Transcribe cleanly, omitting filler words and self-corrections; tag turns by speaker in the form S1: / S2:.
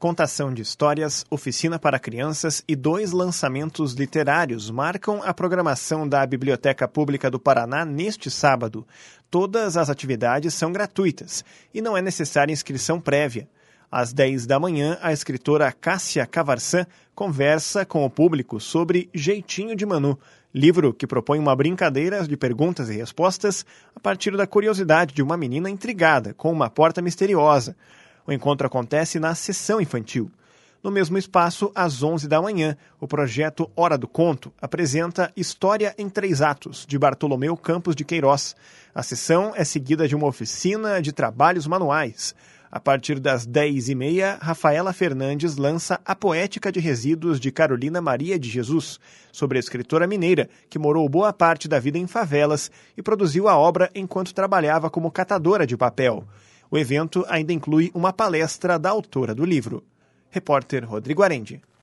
S1: Contação de histórias, oficina para crianças e 2 lançamentos literários marcam a programação da Biblioteca Pública do Paraná neste sábado. Todas as atividades são gratuitas e não é necessária inscrição prévia. Às 10 da manhã, a escritora Cássia Cavarçã conversa com o público sobre Jeitinho de Manu, livro que propõe uma brincadeira de perguntas e respostas a partir da curiosidade de uma menina intrigada com uma porta misteriosa. O encontro acontece na sessão infantil. No mesmo espaço, às 11 da manhã, o projeto Hora do Conto apresenta História em 3 Atos, de Bartolomeu Campos de Queiroz. A sessão é seguida de uma oficina de trabalhos manuais. A partir das 10h30, Rafaela Fernandes lança A Poética de Resíduos de Carolina Maria de Jesus, sobre a escritora mineira que morou boa parte da vida em favelas e produziu a obra enquanto trabalhava como catadora de papel. O evento ainda inclui uma palestra da autora do livro. Repórter Rodrigo Arendi.